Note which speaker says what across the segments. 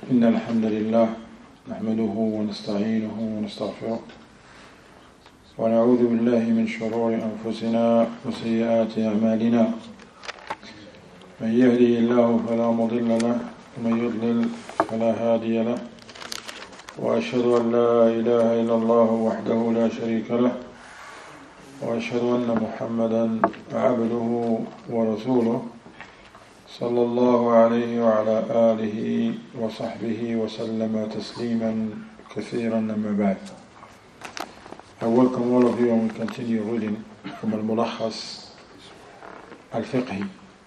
Speaker 1: إن الحمد لله نحمده ونستعينه ونستغفره ونعوذ بالله من شرور أنفسنا وسيئات أعمالنا من يهده الله فلا مضل له ومن يضلل فلا هادي له وأشهد أن لا إله إلا الله وحده لا شريك له وأشهد أن محمدا عبده ورسوله صلى الله عليه وعلى آله وصحبه وسلم تسليما كثيرا أما بعد. I welcome all of you and we continue reading from Al-Mulakhas Al-Fiqhi.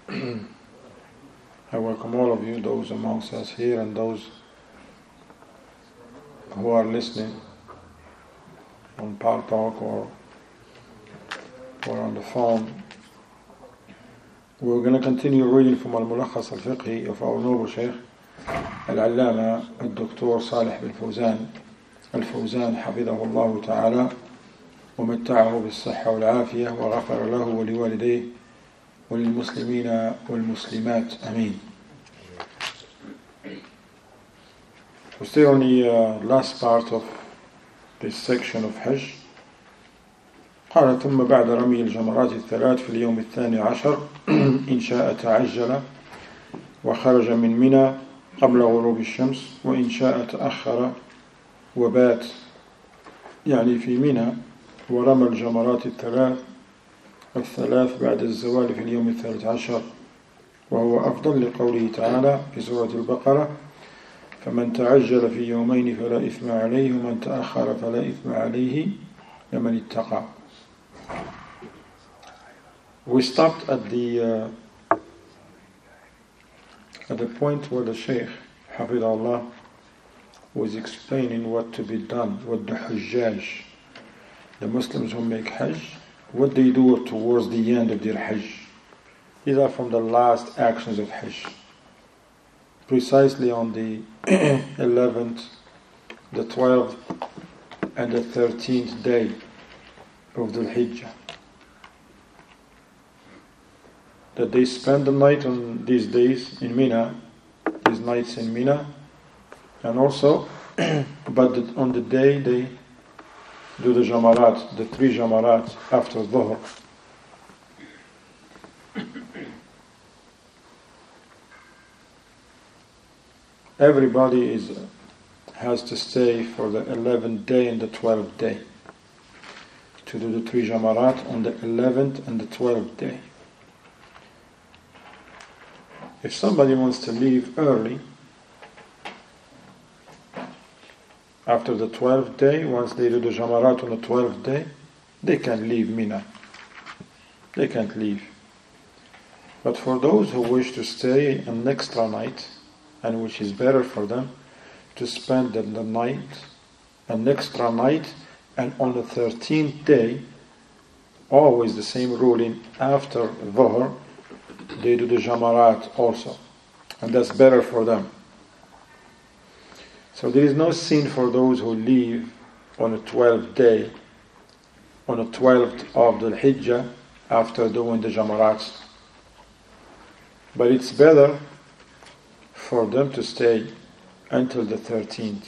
Speaker 1: I welcome all of you, those amongst us here and those who are listening on Power Talk or on the phone. We're going to continue reading from Al-Mulakhas Al-Fiqhi of our noble Shaykh Al-Allama Al-Dr. Salih bin Fawzan Al-Fawzan حفظه الله تعالى ومتعه بالصحة والعافية وغفر له ولوالديه وللمسلمين والمسلمات آمين. We're still on the last part of this section of Hajj. قال ثم بعد رمي الجمرات الثلاث في اليوم الثاني عشر إن شاء تعجل وخرج من منى قبل غروب الشمس وإن شاء تأخر وبات يعني في منى ورمى الجمرات الثلاث بعد الزوال في اليوم الثالث عشر وهو أفضل لقوله تعالى في سورة البقرة فمن تعجل في يومين فلا إثم عليه ومن تأخر فلا إثم عليه لمن اتقى. We stopped at the point where the Shaykh Hafidhullah was explaining what to be done, what the Hujjaj, the Muslims who make Hajj, what they do towards the end of their Hajj. These are from the last actions of Hajj. Precisely on the 11th, the 12th, and the 13th day of the Hijjah. That they spend the night on these days in Mina, these nights in Mina, and also, but on the day they do the Jamarat, the 3 Jamarat after Dhuhr. Everybody has to stay for the 11th day and the 12th day to do the 3 Jamarat on the 11th and the 12th day. If somebody wants to leave early, after the 12th day, once they do the Jamarat on the 12th day, they can leave Mina. They can't leave. But for those who wish to stay an extra night, and which is better for them, to spend the night, an extra night, and on the 13th day, always the same ruling, after Dhuhr, they do the Jamarat also. And that's better for them. So there is no sin for those who leave on the 12th day, on the 12th of the Hijjah, after doing the Jamarats. But it's better for them to stay until the 13th.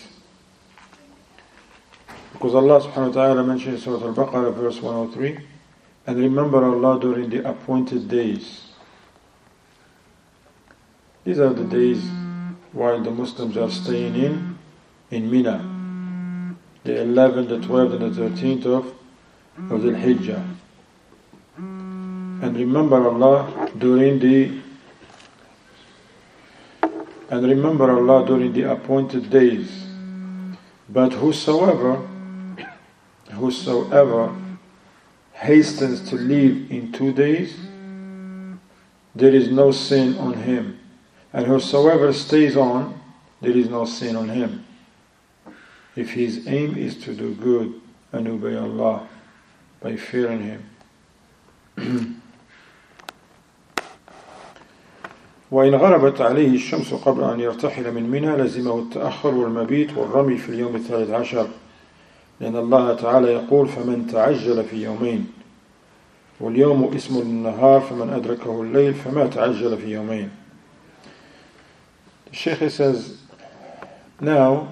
Speaker 1: Because Allah subhanahu wa ta'ala mentioned in Surah Al-Baqarah verse 103, and remember Allah during the appointed days. These are the days while the Muslims are staying in Mina, the 11th, the 12th, and the 13th of the Hijjah. And remember Allah during the appointed days. But whosoever hastens to leave in 2 days, there is no sin on him. And whosoever stays on, there is no sin on him, if his aim is to do good and obey Allah by fearing Him. وإن غربت عليه الشمس قبل أن يرتحل من منى لزمه التأخر والمبيت والرمي في اليوم الثالث عشر لأن الله تعالى يقول فمن تعجل في يومين واليوم اسم النهار فمن أدركه الليل فما تعجل في يومين. The Shaykh says Now,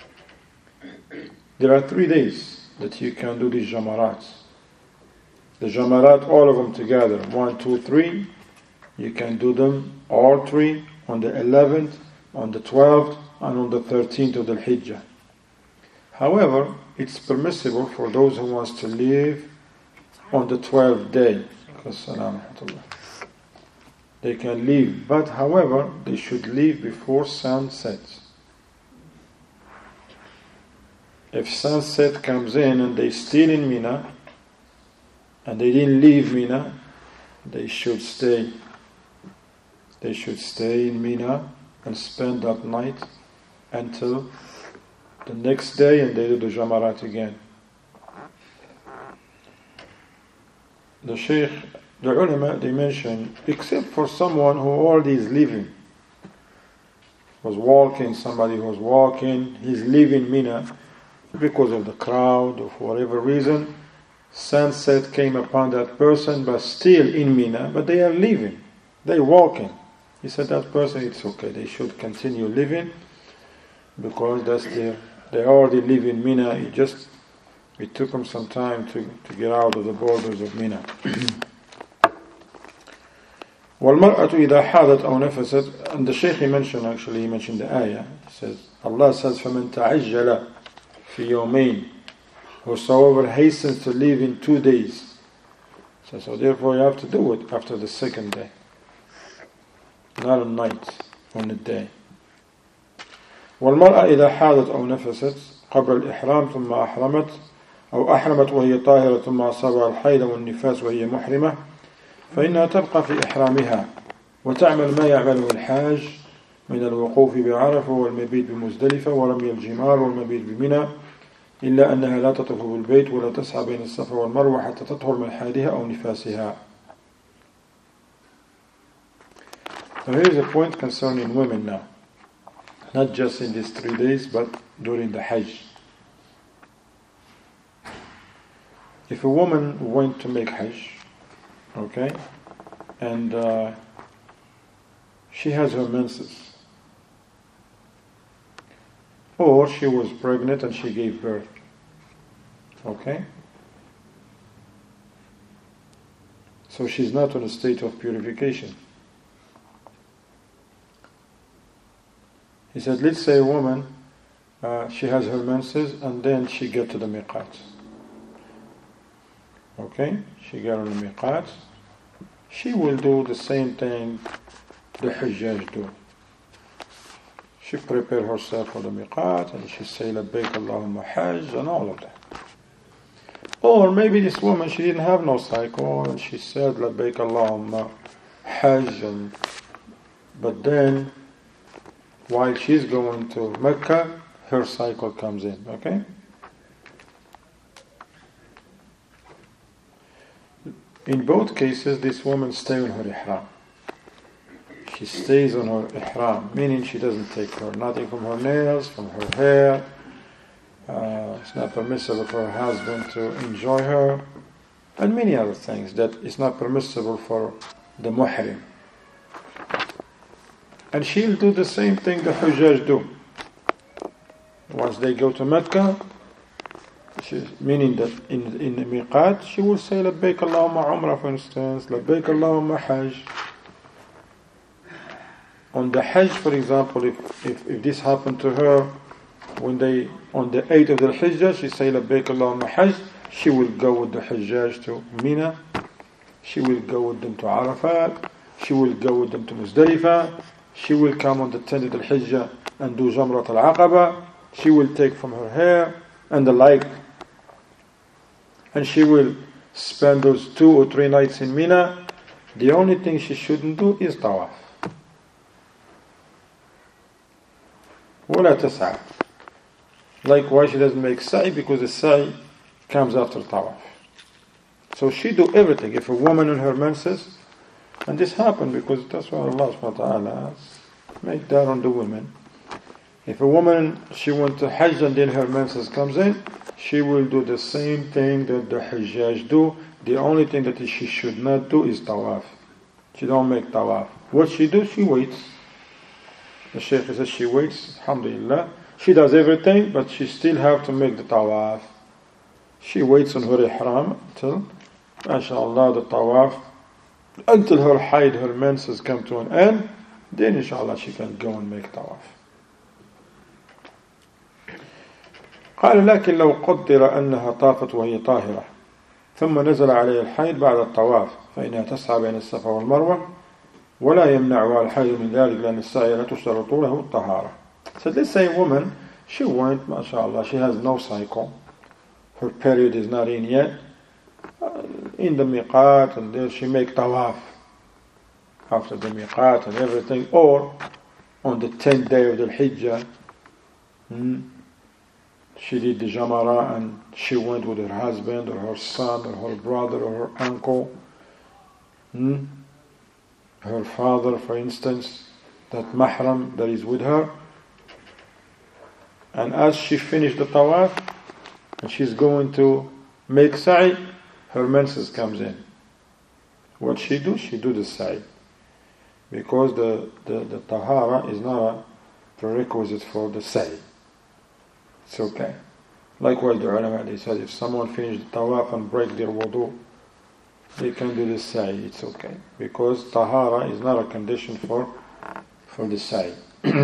Speaker 1: there are 3 days that you can do these jamarat. The jamarat, all of them together, 1, 2, 3, you can do them all 3 on the 11th, on the 12th, and on the 13th of the Hijjah. However, it's permissible for those who wants to leave on the 12th day. They can leave, but however, they should leave before sunset. If sunset comes in and they still in Mina, and they didn't leave Mina, they should stay. They should stay in Mina and spend that night until the next day, and they do the Jamarat again. The Shaykh, the ulama, they mention, except for someone who already is leaving, was walking, somebody who was walking, he's leaving Mina because of the crowd or for whatever reason, sunset came upon that person, but still in Mina, but they are leaving, they're walking. He said that person, it's okay, they should continue living because that's they already live in Mina. It took them some time to get out of the borders of Mina. وَالْمَرْأَةُ إِذَا حَاضَتْ أَوْ نَفَسَتْ. And the Shaykh he mentioned the ayah. He says, Allah says, فَمَنْ تَعَجَّلَ فِي يَوْمَيْنِ. Whosoever hastens to live in 2 days. So therefore you have to do it after the second day. Not a night, on a day. والمرأة إذا حاضت أو نفست قبل الإحرام ثم أحرمت أو أحرمت وهي طاهرة ثم أصابها الحيض والنفاس وهي محرمة فإنها تبقى في إحرامها وتعمل ما يعمله الحاج من الوقوف بعرفة والمبيت بمزدلفة ورمي الجمار والمبيت بمنى إلا أنها لا تطوف بالبيت ولا تسعى بين الصفا والمروة حتى تطهر من حيضها أو نفاسها. So here is a point concerning women now. Not just in these 3 days, but during the Hajj. If a woman went to make Hajj, okay, and she has her menses, or she was pregnant and she gave birth, okay, so she's not in a state of purification. He said, let's say a woman, she has her menses and then she get to the miqat. Okay, she get on the miqat. She will do the same thing the Hujjaj do. She prepare herself for the miqat and she say, Labbaik Allahumma Hajj and all of that. Or maybe this woman, she didn't have no cycle and she said, Labbaik Allahumma Hajj, but then while she's going to Mecca, her cycle comes in, okay? In both cases, this woman stays on her ihram. She stays on her ihram, meaning she doesn't take nothing from her nails, from her hair. It's not permissible for her husband to enjoy her, and many other things that it's not permissible for the muhrim. And she'll do the same thing the Hujjaj do. Once they go to Mecca, meaning that in the miqat, she will say Labbaik Allahumma Umrah, for instance, Labbaik Allahumma Hajj. On the Hajj, for example, if this happened to her when they on the 8th of the Hijjah, she say Labbaik Allahumma Hajj, she will go with the Hujjaj to Mina, she will go with them to Arafat, she will go with them to Muzdalifah, she will come on the 10th of the Hijjah and do Jamrat al-Aqaba, she will take from her hair and the like, and she will spend those 2 or 3 nights in Mina. The only thing she shouldn't do is tawaf. ولا تسعى. Likewise, she doesn't make sa'i because the sa'i comes after tawaf. So she do everything. If a woman in her menses, and this happened because that's what Allah subhanahu wa ta'ala made that on the women. If a woman, she went to Hajj and then her menses comes in, she will do the same thing that the Hujjaj do. The only thing that she should not do is tawaf. She don't make tawaf. What she do, she waits. The Shaykh says she waits, alhamdulillah. She does everything, but she still have to make the tawaf. She waits on her ihram until, mashallah, the tawaf, until her haid, her menses come to an end. Then inshallah she can go and make tawaf. قال لكن لو قدر أنها طافت وهي طاهرة ثم نزل عليها الحيض بعد الطواف فإنها تسعى بين الصفا والمروة ولا يمنعها الحيض من ذلك لأن السعي لا تشترط له الطهارة. So let's say a woman, she went, mashallah, she has no cycle, her period is not in yet, in the miqat, and then she make tawaf after the miqat and everything, or on the 10th day of the Hijjah, she did the jamara and she went with her husband or her son or her brother or her uncle, her father, for instance, that mahram that is with her. And as she finished the tawaf and she's going to make sa'i, her menses comes in. What she do? She do the sa'i. Because the tahara is not a prerequisite for the sa'i. It's okay. Likewise, the ulama, they said if someone finished the tawaf and break their wudu, they can do the sa'i. It's okay. Because tahara is not a condition for the sa'i.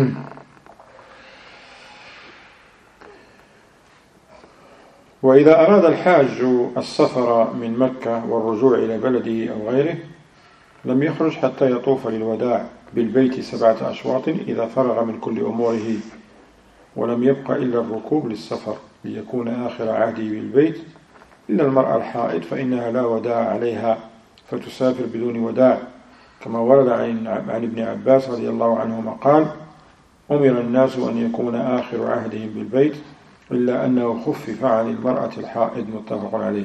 Speaker 1: وإذا أراد الحاج السفر من مكة والرجوع إلى بلده أو غيره لم يخرج حتى يطوف للوداع بالبيت 7 أشواط إذا فرغ من كل أموره ولم يبق إلا الركوب للسفر ليكون آخر عهده بالبيت إلا المرأة الحائض فإنها لا وداع عليها فتسافر بدون وداع كما ورد عن ابن عباس رضي الله عنهما قال أمر الناس أن يكون آخر عهدهم بالبيت إلا أنه خفف عن المرأة الحائض متفق عليه.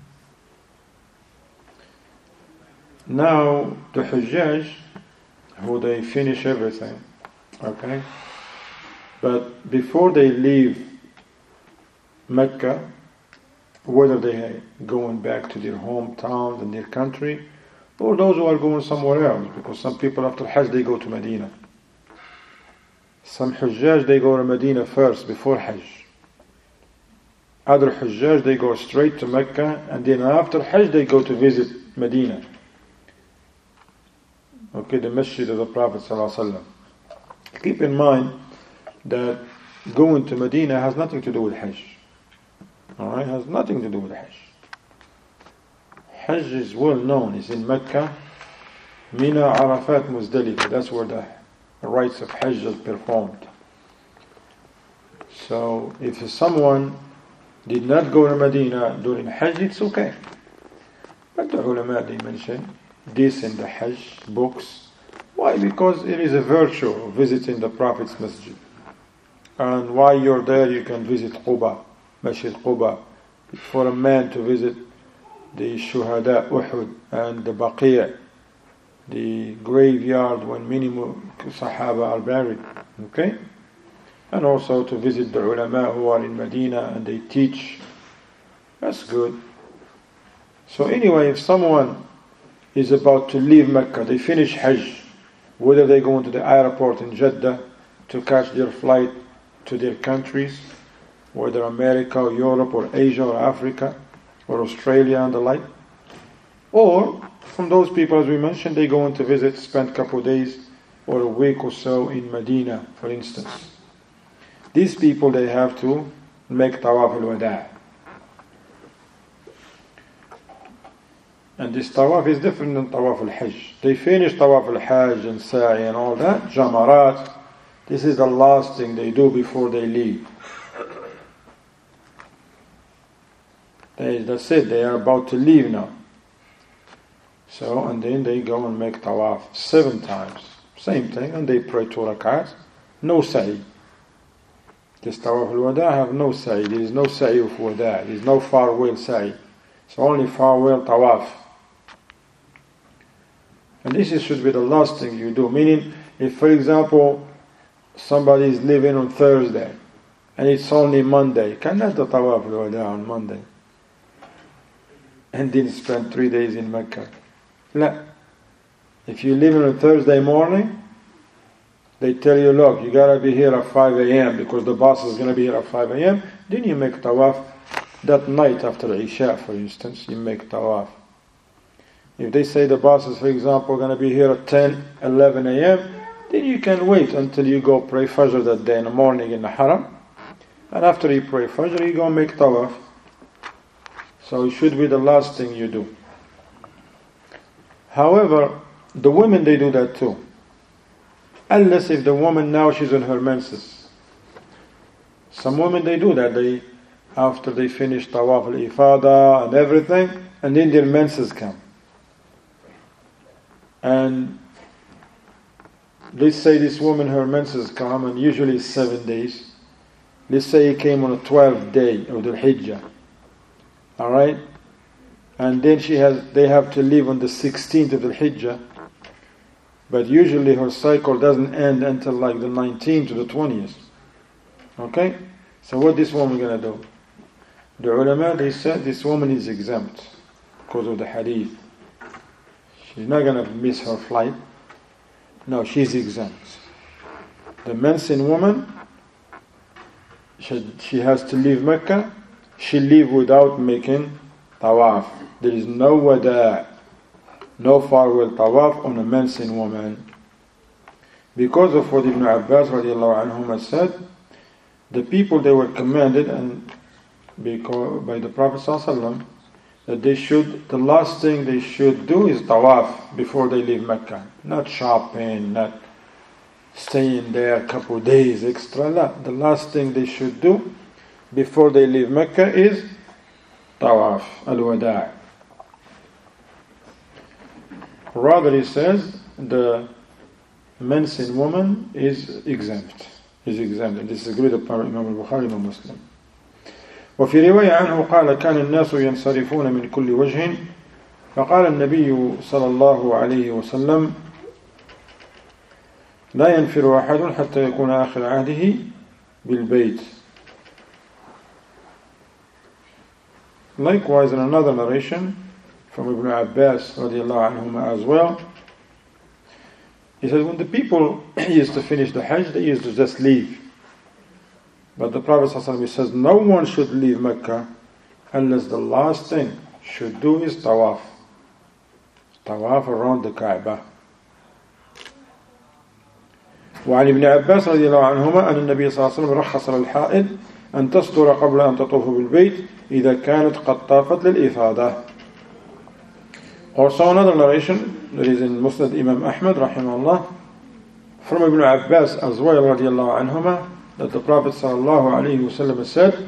Speaker 1: Now the Hujjaj, who they finish everything, okay, but before they leave Mecca, whether they are going back to their hometowns and their country, or those who are going somewhere else, because some people after Hajj they go to Medina. Some Hujjaj they go to Medina first before Hajj. Other Hujjaj they go straight to Mecca and then after Hajj they go to visit Medina. Okay, the Masjid of the Prophet ﷺ. Keep in mind that going to Medina has nothing to do with Hajj. Alright, has nothing to do with Hajj. Hajj is well known, it's in Mecca, Mina, Arafat, Muzdalifah. That's where the rites of Hajj are performed. So if someone did not go to Medina during Hajj, it's okay. But the ulama, they mention this in the Hajj books. Why? Because it is a virtue of visiting the Prophet's Masjid. And while you're there, you can visit Quba, Masjid Quba. For a man to visit the Shuhada Uhud and the Baqi', the graveyard when many Sahaba are buried. Okay? And also to visit the ulama who are in Medina and they teach. That's good. So anyway, if someone is about to leave Mecca, they finish Hajj, whether they go into the airport in Jeddah to catch their flight to their countries, whether America or Europe or Asia or Africa or Australia and the like, or from those people as we mentioned, they go in to visit, spend a couple of days or a week or so in Medina, for instance. These people, they have to make Tawaf al-Wada'. And this Tawaf is different than Tawaf al-Hajj. They finish Tawaf al-Hajj and Sa'i and all that, Jamarat. This is the last thing they do before they leave. That's it, they are about to leave now. So, and then they go and make Tawaf 7 times. Same thing, and they pray 2 rak'ahs. No Sa'i. This Tawaf al-Wada' have no sa'i. There is no sa'i of wada'. There is no farewell sa'i. It's only farewell tawaf. And this should be the last thing you do. Meaning, if for example, somebody is leaving on Thursday, and it's only Monday, you cannot do Tawaf al-Wada' on Monday. And then spend 3 days in Mecca. No. If you leave on Thursday morning, they tell you, look, you gotta be here at 5 a.m. because the boss is gonna be here at 5 a.m. Then you make tawaf that night after Isha, for instance, you make tawaf. If they say the boss is, for example, gonna be here at 10, 11 a.m., then you can wait until you go pray Fajr that day in the morning in the Haram. And after you pray Fajr, you go make tawaf. So it should be the last thing you do. However, the women, they do that too. Unless if the woman now she's in her menses. Some women, they do that. After they finish tawaf al-ifada and everything, and then their menses come. And let's say this woman, her menses come, and usually it's 7 days. Let's say it came on a 12th day of the Hijjah. Alright? And then they have to leave on the 16th of the Hijjah. But usually her cycle doesn't end until like the 19th to the 20th. Okay? So what this woman gonna do? The ulama, they said this woman is exempt because of the hadith. She's not gonna miss her flight. No, she's exempt. The Mensin woman, she has to leave Mecca. She leave without making tawaf. There is no wada', no farewell tawaf on a Mensin woman. Because of what Ibn Abbas radiallahu anhuma said, the people, they were commanded and by the Prophet ﷺ that the last thing they should do is tawaf before they leave Mecca. Not shopping, not staying there a couple of days extra. No. The last thing they should do before they leave Mecca is tawaf, al-wada'. Rather, he says the Mensin woman is exempt. And this is agreed upon Imam al-Bukhari and Muslim. وفي رواية عنه قال كان الناس ينصرفون من كل وجه فقال النبي صلى الله عليه وسلم لا ينفر أحد حتى يكون آخر عهده بالبيت. Likewise, in another narration from Ibn Abbas radiallahu anhuma as well, he says when the people used to finish the Hajj, they used to just leave. But the Prophet ﷺ says no one should leave Mecca unless the last thing should do is tawaf. Tawaf around the Kaaba. وعن ابن عباس رضي الله عنهما أن النبي صلى الله عليه وسلم رخص للحائض أن تستر قبل أن تطوف بالبيت إذا كانت قد طافت للإفادة. Also another narration that is in Musnad Imam Ahmad rahimahullah from Ibn Abbas as well radiallahu anhuma that the Prophet sallallahu alayhi wasallam said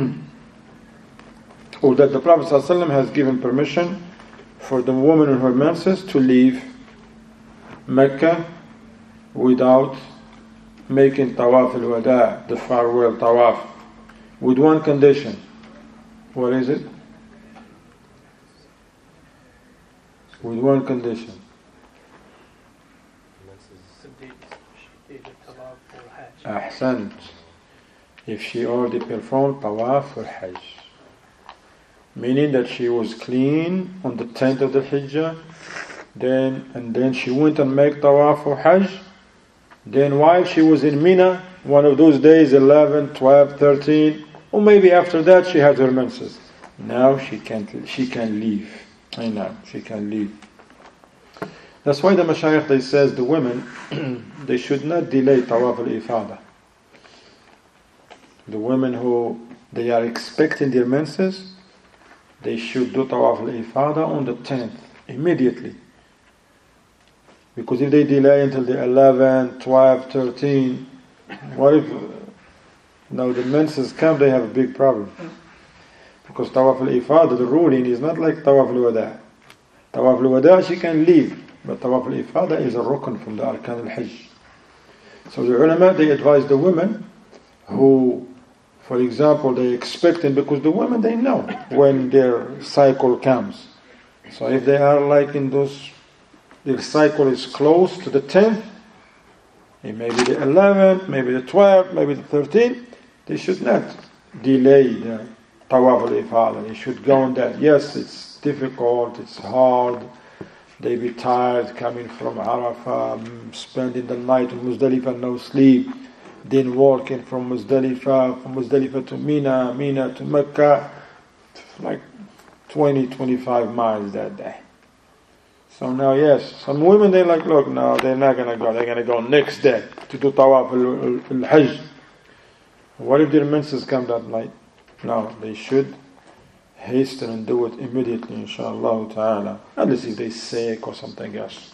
Speaker 1: or that the Prophet sallallahu alayhi wasallam has given permission for the woman in her menses to leave Mecca without making tawaf al-wada', the farewell tawaf, with one condition. What is it? With one condition. Ahsant. If she already performed tawaf for Hajj, meaning that she was clean on the 10th of the Hijjah, then she went and made tawaf for Hajj. Then while she was in Mina, one of those days, 11, 12, 13, or maybe after that she had her menses. Now she can leave. I know, she can leave. That's why the Mashayikh, they says the women, they should not delay tawaf al-ifada. The women who they are expecting their menses, they should do tawaf al-ifada on the 10th, immediately. Because if they delay until the 11, 12, 13, what if now the menses come, they have a big problem. Because tawaf al-ifada, the ruling is not like tawaf al-wada'. Tawaf al-wada' she can leave, but tawaf al-ifada is a rukn from the arkan al-hajj. So the ulama, they advise the women who, for example, they expecting, because the women, they know when their cycle comes. So if they are like in those, their cycle is close to the 10th, it may be the 11th, maybe the 12th, maybe the 13th, they should not delay the tawaf al-ifada. They should go on that. Yes, it's difficult, it's hard, They be tired coming from Arafah, spending the night in Muzdalifah, no sleep, then walking from Muzdalifah to Mina, Mina to Mecca, like 20-25 miles that day. So now, yes, some women, they're like, look, no, they're not going to go. They're going to go next day to do Tawaf al-Hajj. What if their menses come that night? No, they should hasten and do it immediately, inshallah ta'ala. Unless if they're sick or something else.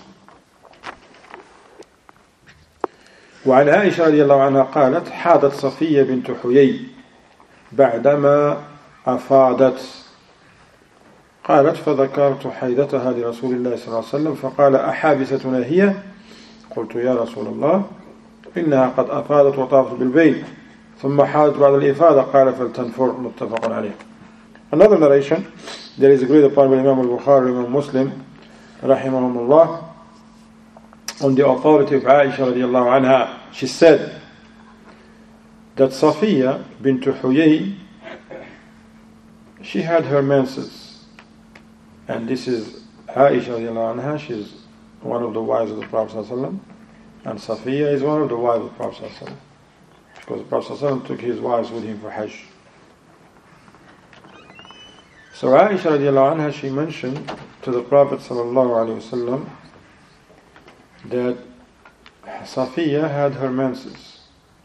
Speaker 1: وعن عائشة رضي الله عنها قالت حاضت صفية بنت حيي بعدما أفاضت قالت فذكرت حيضتها لرسول الله صلى الله عليه وسلم فقال أحابستنا هي قلت يا رسول الله إنها قد أفاضت وطافت بالبيت ثم حاضت بعد الإفاضة قال فلتنفر متفق عليه. Another narration that is agreed upon by Imam al-Bukhari and Imam Muslim rahimahumullah on the authority of Aisha radiallahu anha. She said that Safiya bint Huyay, she had her menses, and this is Aisha radiallahu anha. She's one of the wives of the Prophet sallallahu alaihi wasallam, and Safiya is one of the wives of the Prophet sallallahu alaihi wasallam, because the Prophet sallallahu alaihi wasallam took his wives with him for Hajj. So Aisha radiallahu anha, she mentioned to the Prophet sallallahu alaihi wasallam that Safiya had her menses.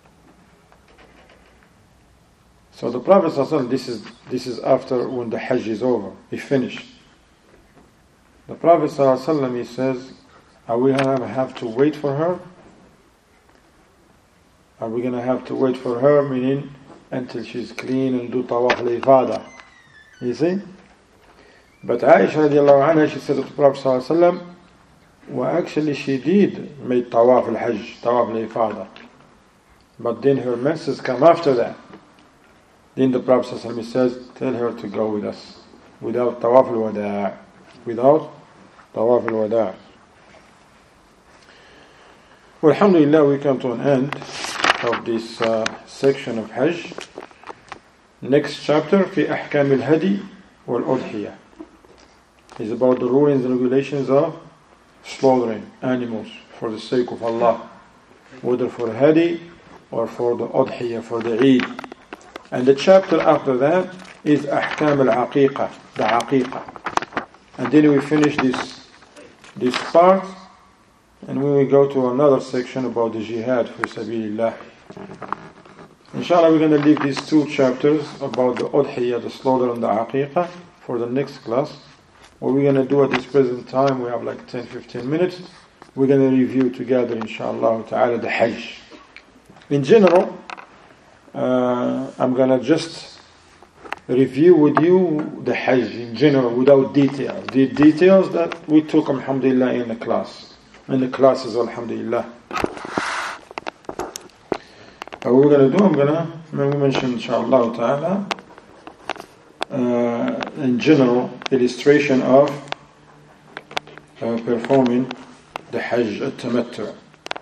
Speaker 1: So the Prophet sallallahu alaihi wasallam, this is after when the Hajj is over, he finished. The Prophet sallallahu alaihi wasallam, he says, are we going to have to wait for her? Are we going to have to wait for her, meaning until she's clean and do tawaf al-ifada? You see? But Aisha radiallahu anha, she said to the Prophet sallallahu alaihi wasallam, well, actually she did make tawaf al-hajj, tawaf al-ifada. But then her menses come after that. Then the Prophet sallallahu alaihi wasallam says, tell her to go with us without tawaf al-wada'. Without tawaf al-wada'. Well, alhamdulillah, we come to an end of this section of Hajj. Next chapter, في أحكام الهدي والأضحية, is about the rulings and regulations of slaughtering animals for the sake of Allah, whether for hadi or for the udhiyah, for the Eid. And the chapter after that is أحكام العقيقة, the عقيقة. And then we finish this part, and we will go to another section about the jihad for sabilillah. Inshallah, we're going to leave these two chapters about the udhiyah, the slaughter, and the aqiqah for the next class. What we're going to do at this present time, we have like 10-15 minutes. We're going to review together, inshallah ta'ala, the Hajj. In general, I'm going to just review with you the Hajj in general without details. The details that we took, alhamdulillah, in the class. In the classes, alhamdulillah. What we're going to do, I'm going to mention, inshallah ta'ala, in general, illustration of performing the Hajj al-Tamattu.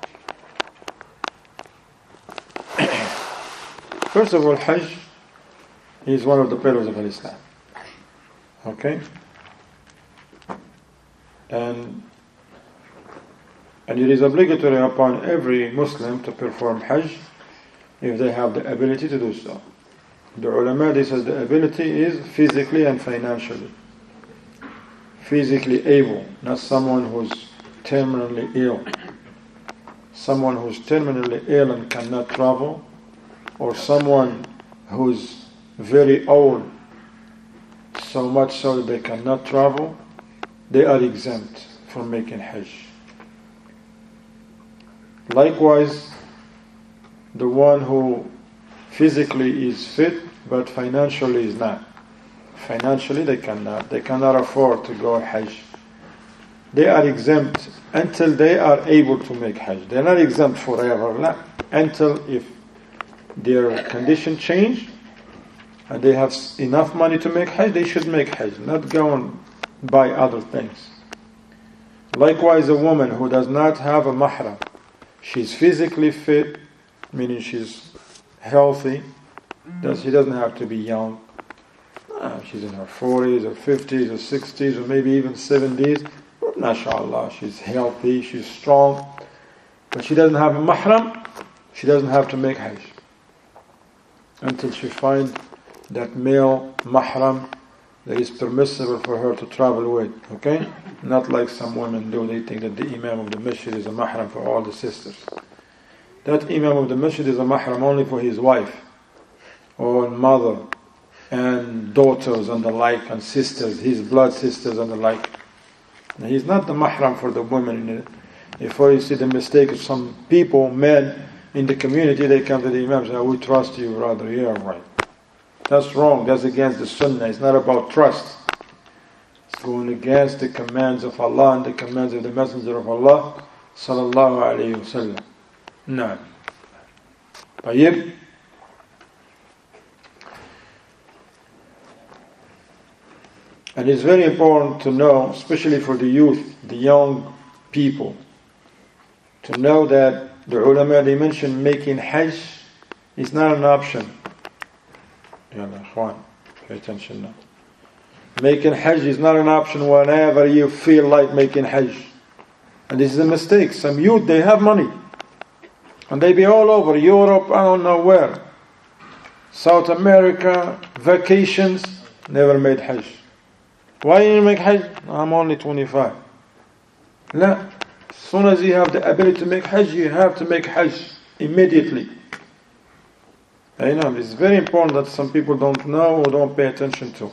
Speaker 1: First of all, Hajj is one of the pillars of Islam. Okay? And it is obligatory upon every Muslim to perform Hajj if they have the ability to do so. The ulama, they says the ability is physically and financially. Physically able, not someone who's terminally ill. Someone who's terminally ill and cannot travel, or someone who's very old, so much so that they cannot travel, they are exempt from making Hajj. Likewise, the one who physically is fit but financially is not. Financially they cannot afford to go Hajj. They are exempt until they are able to make Hajj. They are not exempt forever, until if their condition change and they have enough money to make Hajj, they should make Hajj, not go and buy other things. Likewise, a woman who does not have a mahram, she's physically fit, meaning she's healthy, she doesn't have to be young. She's in her 40s or 50s or 60s or maybe even 70s. MashaAllah, she's healthy, she's strong, but she doesn't have a mahram, she doesn't have to make hajj until she finds that male mahram that is permissible for her to travel with. Okay? Not like some women do, they think that the imam of the masjid is a mahram for all the sisters. That imam of the masjid is a mahram only for his wife or mother and daughters and the like, and sisters, his blood sisters and the like. Now, he's not the mahram for the women. Before you see the mistake of some people, men in the community, they come to the imam and say, we trust you, brother. Yeah, right. That's wrong. That's against the sunnah. It's not about trust. It's going against the commands of Allah and the commands of the Messenger of Allah sallallahu alayhi wa sallam. No. طيب. And it's very important to know, especially for the youth, the young people, to know that the ulama, they mentioned making hajj is not an option. Yalla, ikhwan, pay attention now. Making hajj is not an option whenever you feel like making hajj. And this is a mistake. Some youth, they have money. And they be all over Europe, I don't know where. South America, vacations, never made hajj. Why you make hajj? I'm only 25. No. As soon as you have the ability to make hajj, you have to make hajj immediately. I know, it's very important that some people don't know or don't pay attention to.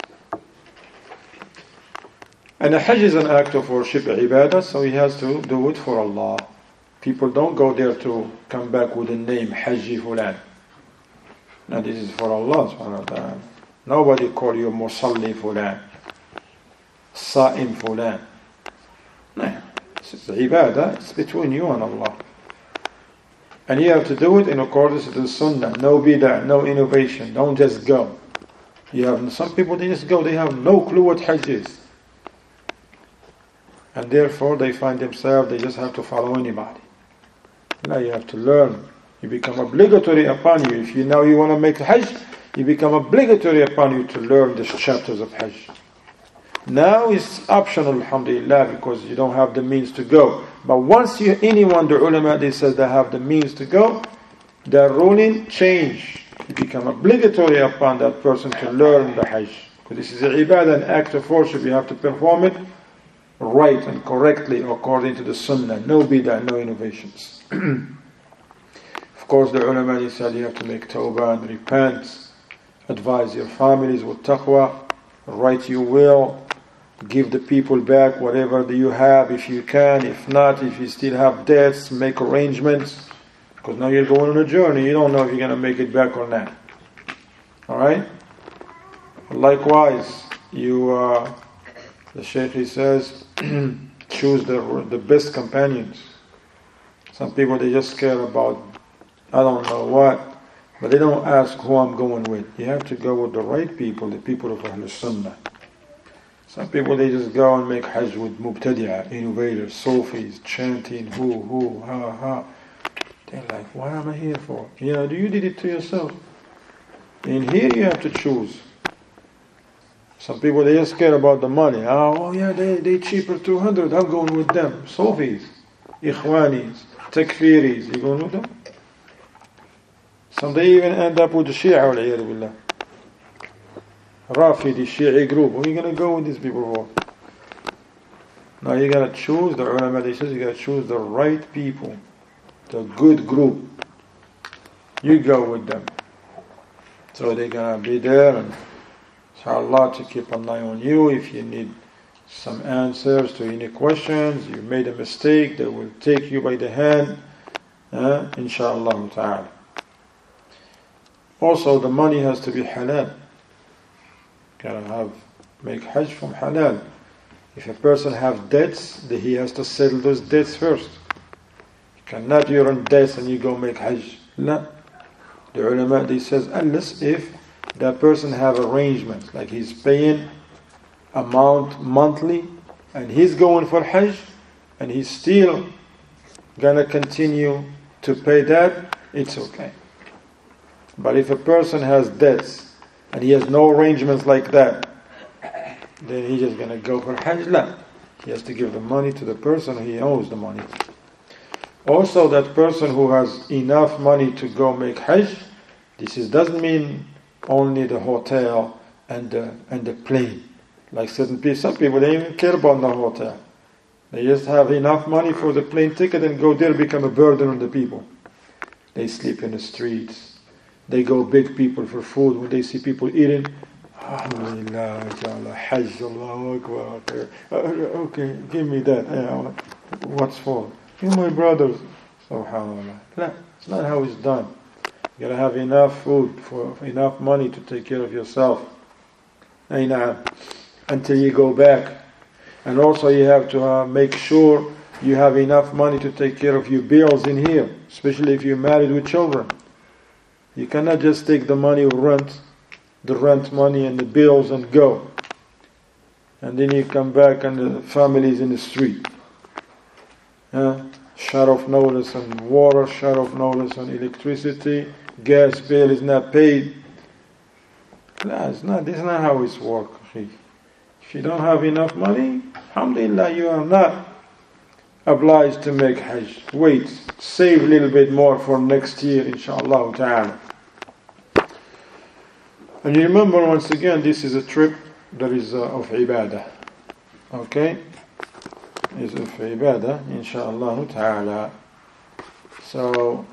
Speaker 1: And the hajj is an act of worship, ibadah, so he has to do it for Allah. People don't go there to come back with the name Hajji Fulan. Now this is for Allah subhanahu wa ta'ala. Nobody call you Musalli Fulan, Sa'im Fulan. No, this is ibadah, it's between you and Allah. And you have to do it in accordance with the sunnah. No bid'ah, no innovation. Don't just go. You have some people, they just go, they have no clue what hajj is. And therefore they find themselves, they just have to follow anybody. Now you have to learn. You become obligatory upon you. If you know you want to make hajj, you become obligatory upon you to learn the chapters of hajj. Now it's optional, alhamdulillah, because you don't have the means to go. But once anyone, the ulama, they says they have the means to go, the ruling change. It become obligatory upon that person to learn the hajj. Because this is an ibadah, an act of worship. You have to perform it right and correctly according to the sunnah. No bid'ah, no innovations. Of course, the ulama, they said you have to make tawbah and repent. Advise your families with taqwa. Write your will. Give the people back whatever you have if you can. If not, if you still have debts, make arrangements. Because now you're going on a journey. You don't know if you're going to make it back or not. Alright? Likewise, the Shaykh, he says, choose the best companions. Some people, they just care about, I don't know what, but they don't ask who I'm going with. You have to go with the right people, the people of Ahlul Sunnah. Some people, they just go and make hajj with mubtadi'ah, innovators, Sufis, chanting, ha, ha. They're like, what am I here for? You did it to yourself. In here, you have to choose. Some people, they just care about the money. Oh yeah, they cheaper 200. I'm going with them. Sufis, Ikhwanis, Takfiris. You going with them? Some they even end up with the Shia, wal-iyadu billah. Rafidi, Shi'i group. What are you going to go with these people for? Now you got to choose, the ulama, they says you got to choose the right people. The good group. You go with them. So they're going to be there and inshallah to keep an eye on you. If you need some answers to any questions, you made a mistake, they will take you by the hand, inshallah ta'ala. Also, the money has to be halal. Gotta make hajj from halal. If a person have debts, then he has to settle those debts first. You cannot, you're on debts and you go make hajj. No. The ulama, they says, unless if that person have arrangements, like he's paying amount monthly and he's going for hajj and he's still gonna continue to pay that, it's okay. But if a person has debts and he has no arrangements like that, then he's just gonna go for hajj. La. He has to give the money to the person he owes the money. Also, that person who has enough money to go make Hajj, doesn't mean only the hotel and the plane. Like some people, they don't even care about the hotel. They just have enough money for the plane ticket and go there, become a burden on the people. They sleep in the streets. They go beg people for food. When they see people eating, Alhamdulillah, Hajj, Allahu Akbar. Okay, give me that. What's for? You my brothers. Subhanallah. No, it's not how it's done. You gotta have enough food, for enough money to take care of yourself. Until you go back. And also you have to make sure you have enough money to take care of your bills in here, especially if you're married with children. You cannot just take the money of the rent money and the bills and go. And then you come back and the family's in the street. Shut off notice on water, shut off notice on electricity, gas bill is not paid. No, this is not how it's works. If you don't have enough money, alhamdulillah, you are not obliged to make Hajj. Wait, save a little bit more for next year, inshallah ta'ala. And you remember, once again, this is a trip that is of ibadah. Okay? Is of ibadah, inshallah ta'ala. So,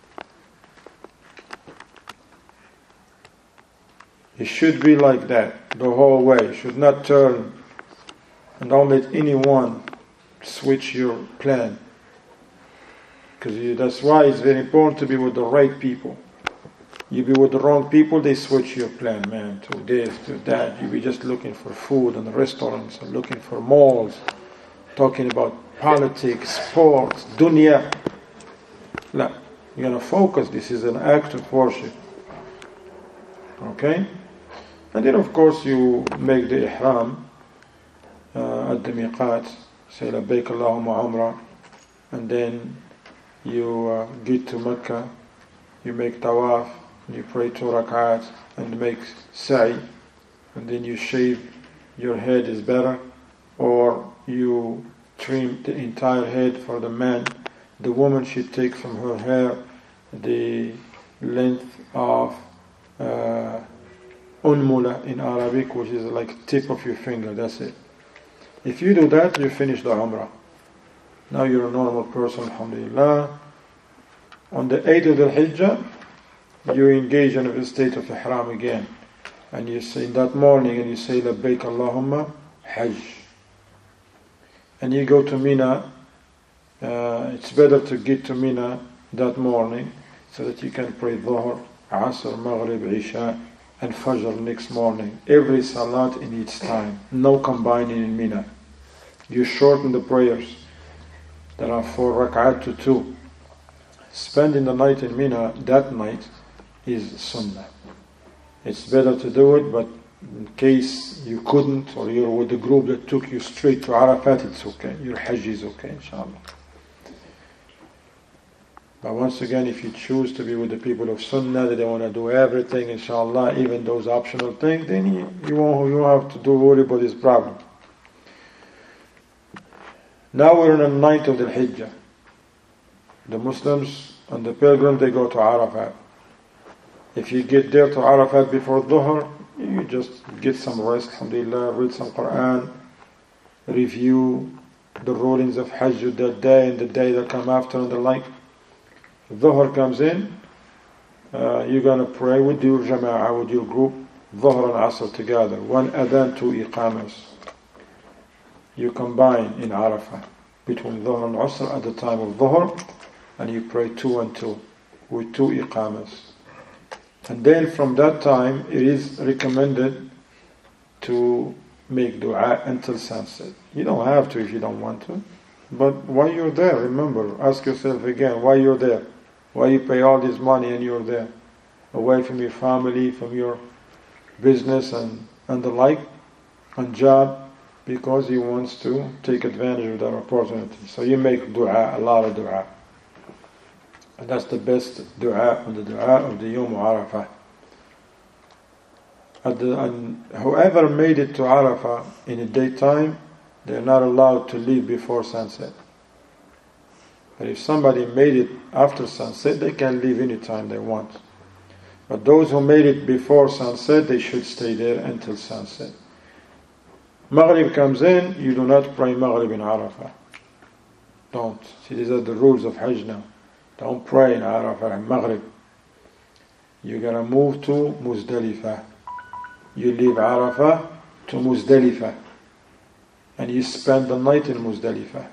Speaker 1: it should be like that the whole way. You should not turn and don't let anyone switch your plan. Because that's why it's very important to be with the right people. You be with the wrong people, they switch your plan, man, to this, to that. You be just looking for food and restaurants, and looking for malls, talking about politics, sports, dunya. No, you're going to focus. This is an act of worship. Okay? And then of course you make the ihram at the miqat, say labbaik Allahumma umrah, and then you get to Mecca, you make tawaf, you pray 2 rak'at and make sa'i, and then you shave your head is better, or you trim the entire head for the man. The woman should take from her hair the length of unmula in Arabic, which is like tip of your finger, that's it. If you do that, you finish the Umrah. Now you're a normal person, alhamdulillah. On the 8th of the Hijjah, you engage in a state of ihram again. And you say in that morning, and you say labbaik Allahumma Hajj. And you go to Mina. It's better to get to Mina that morning so that you can pray Dhuhr, Asr, Maghrib, Isha, and Fajr next morning. Every salat in its time. No combining in Mina. You shorten the prayers. There are 4 rak'at to 2. Spending the night in Mina that night is sunnah. It's better to do it, but in case you couldn't, or you're with the group that took you straight to Arafat, it's okay. Your Hajj is okay, inshallah. But once again, if you choose to be with the people of Sunnah, that they want to do everything, inshallah, even those optional things, then you won't have to worry about this problem. Now we're on the 9th of the Hijjah. The Muslims and the pilgrims, they go to Arafat. If you get there to Arafat before Dhuhr, you just get some rest, alhamdulillah, read some Quran, review the rulings of Hajj that day and the day that come after and the like. Dhuhr comes in, you're going to pray with your jama'ah, with your group, Dhuhr and Asr together. 1 adhan, 2 iqamas. You combine in Arafah between Dhuhr and Asr at the time of Dhuhr, and you pray 2 and 2 with 2 iqamas. And then from that time, it is recommended to make dua until sunset. You don't have to if you don't want to. But while you're there, remember, ask yourself again, why you're there? Why you pay all this money and you're there? Away from your family, from your business and the like, and job, because he wants to take advantage of that opportunity. So you make dua, a lot of dua. And that's the best dua of the Yawm Arafah. And whoever made it to Arafah in the daytime, they're not allowed to leave before sunset. But if somebody made it after sunset, they can leave anytime they want. But those who made it before sunset, they should stay there until sunset. Maghrib comes in, you do not pray Maghrib in Arafah. Don't. See, these are the rules of Hajj now. Don't pray in Arafah and Maghrib. You're going to move to Muzdalifah. You leave Arafah to Muzdalifah. And you spend the night in Muzdalifah.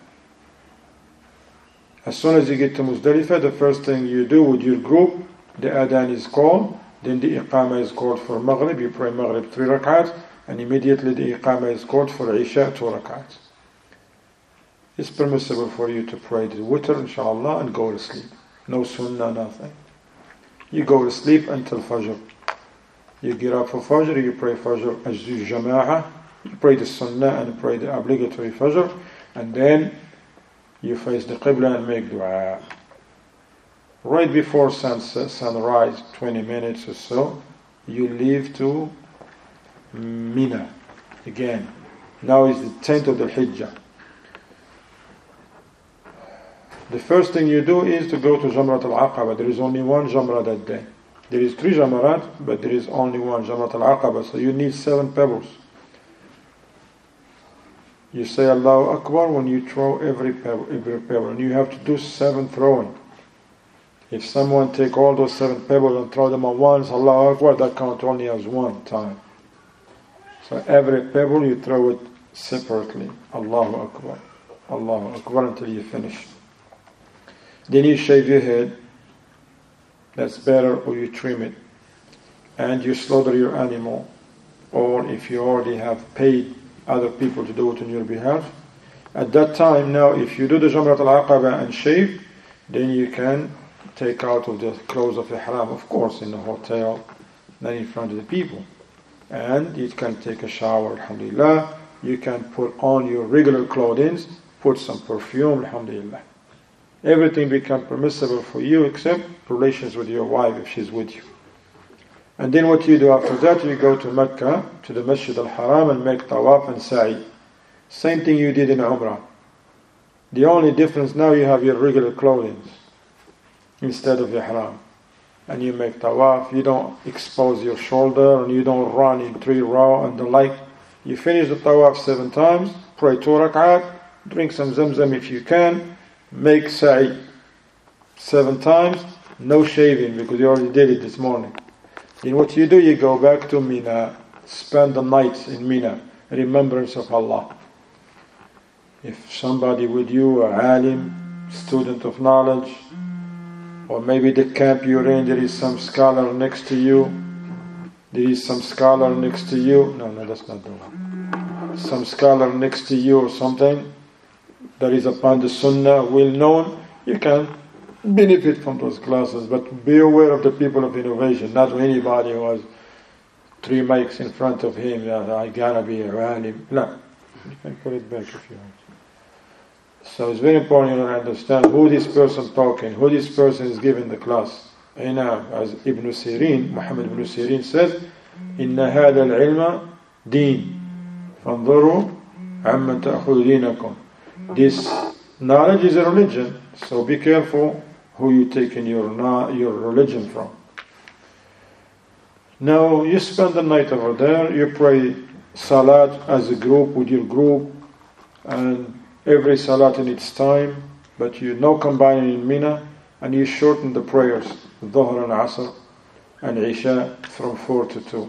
Speaker 1: As soon as you get to Muzdalifah, the first thing you do with your group, the adhan is called, then the iqamah is called for Maghrib. You pray Maghrib 3 rak'ats, and immediately the iqamah is called for Isha 2 rak'ats. It's permissible for you to pray the witr, inshallah, and go to sleep. No sunnah, nothing. You go to sleep until Fajr. You get up for Fajr, you pray Fajr as Jama'ah, you pray the sunnah and pray the obligatory Fajr, and then you face the Qibla and make dua. Right before sunrise, 20 minutes or so, you leave to Mina again. Now is the 10th of the Hijjah. The first thing you do is to go to Jamrat al-Aqaba. There is only one Jamra that day. There is 3 Jamarat, but there is only one Jamrat al-Aqaba, so you need 7 pebbles. You say Allahu Akbar when you throw every pebble, and you have to do 7 throwing. If someone take all those 7 pebbles and throw them at once, Allahu Akbar, that count only as 1 time. So every pebble you throw it separately. Allahu Akbar, Allahu Akbar, until you finish. Then you shave your head. That's better, or you trim it. And you slaughter your animal. Or if you already have paid other people to do it on your behalf, at that time now, if you do the Jamrat al-Aqaba and shave, then you can take out of the clothes of ihram, of course, in the hotel, not in front of the people. And you can take a shower, alhamdulillah. You can put on your regular clothing, put some perfume, alhamdulillah. Everything becomes permissible for you except relations with your wife if she's with you. And then what you do after that, you go to Mecca, to the Masjid al-Haram, and make tawaf and sa'i. Same thing you did in Umrah. The only difference now, you have your regular clothing instead of ihram. And you make tawaf, you don't expose your shoulder, and you don't run in 3 rows and the like. You finish the tawaf 7 times, pray 2 rak'at, drink some zamzam if you can, make sa'i 7 times, no shaving because you already did it this morning. Then what you do, you go back to Mina, spend the night in Mina, remembrance of Allah. If somebody with you, a alim, student of knowledge, or maybe the camp you're in, there is some scholar next to you, no, that's not the one. Some scholar next to you or something that is upon the sunnah, well known, you can benefit from those classes, but be aware of the people of innovation, not anybody who has 3 mics in front of him, I gotta be a alim. No, you can put it back if you want. So it's very important to understand who this person talking, who this person is giving the class. And as Ibn Sirin, Muhammad ibn Sirin said, إِنَّ هَذَا الْعِلْمَ دِينٌ فَانظُرُوا عَمَّنْ تَأْخُذُ دِينَكُمْ. This knowledge is a religion, so be careful who you taking your religion from. Now you spend the night over there, you pray salat as a group with your group, and every salat in its time, but you no combining in Mina, and you shorten the prayers, Dhuhr and Asr and Isha from 4 to 2.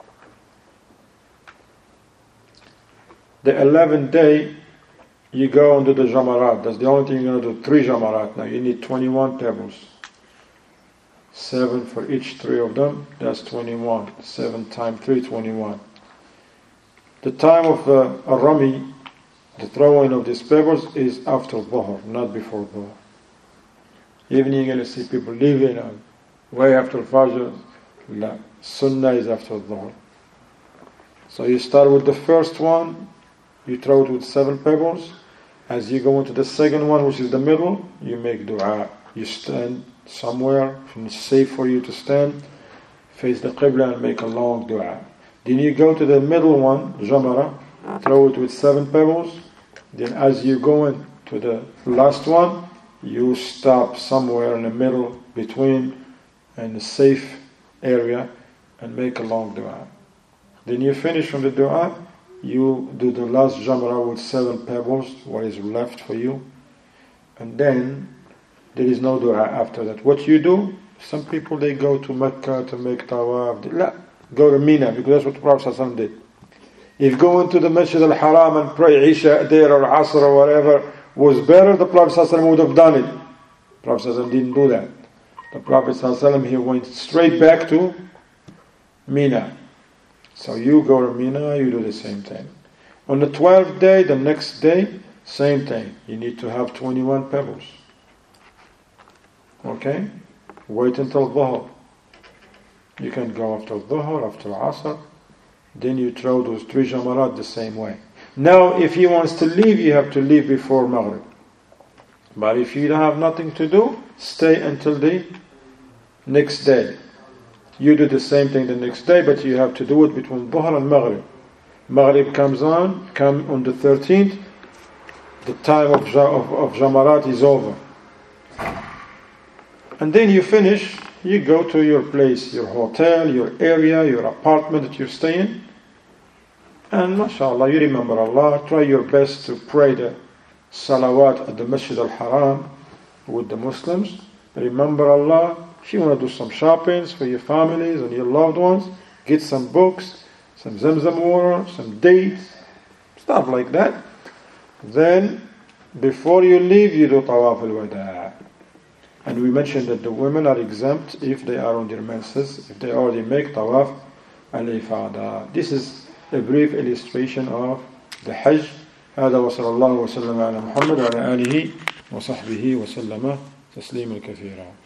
Speaker 1: The 11th day, you go and do the Jamarat. That's the only thing you're going to do, 3 Jamarat. Now you need 21 pebbles. 7 for each 3 of them, that's 21. 7 times 3, 21. The time of Rami, the throwing of these pebbles, is after Dhuhr, not before Dhuhr. Even you're going to see people leaving way after Fajr. La, Sunnah is after Dhuhr. So you start with the first one, you throw it with 7 pebbles. As you go into the second one, which is the middle, you make dua. You stand somewhere, it's safe for you to stand, face the Qibla and make a long dua. Then you go to the middle one, Jamara, throw it with 7 pebbles, Then as you go into the last one, you stop somewhere in the middle between in a safe area and make a long dua. Then you finish from the dua, you do the last jamrah with 7 pebbles, what is left for you, and then there is no dua after that. What you do, some people they go to Mecca to make tawaf, go to Mina, because that's what the Prophet ﷺ did. If going to the Masjid al-Haram and pray Isha there or Asr or whatever was better, the Prophet ﷺ would have done it. The Prophet ﷺ didn't do that. The Prophet ﷺ, he went straight back to Mina. So you go to Mina, you do the same thing. On the 12th day, the next day, same thing. You need to have 21 pebbles. Okay? Wait until Dhuhr. You can go after Dhuhr, after Asr. Then you throw those 3 jamarat the same way. Now, if he wants to leave, you have to leave before Maghrib. But if you don't have nothing to do, stay until the next day. You do the same thing the next day, but you have to do it between Dhuhr and Maghrib. Maghrib come on the 13th, the time of Jamarat is over. And then you finish, you go to your place, your hotel, your area, your apartment that you're staying. And mashallah, you remember Allah, try your best to pray the salawat at the Masjid al-Haram with the Muslims. Remember Allah. If you want to do some shoppings for your families and your loved ones, get some books, some Zamzam water, some dates, stuff like that. Then, before you leave, you do Tawaf al-Wada. And we mentioned that the women are exempt if they are on their menses, if they already make Tawaf al-Ifada. This is a brief illustration of the Hajj. هذا وصلى الله وسلم على محمد وعلى آله وصحبه وسلم تسليما كثيرا.